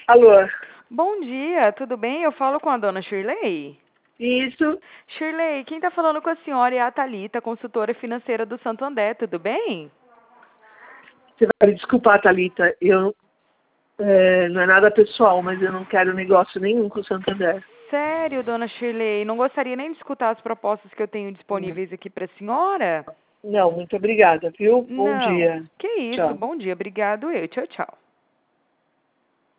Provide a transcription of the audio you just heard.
Alô? Bom dia, tudo bem? Eu falo com a dona Shirley. Isso. Shirley, quem está falando com a senhora é a Thalita, consultora financeira do Santander, tudo bem? Você vai me desculpar, Thalita. Não é nada pessoal, mas eu não quero negócio nenhum com o Santander. Sério, dona Shirley, não gostaria nem de escutar as propostas que eu tenho disponíveis aqui para a senhora? Não, muito obrigada, viu? Bom Não. dia. Que isso, Tchau. bom dia, obrigado eu. Tchau, tchau.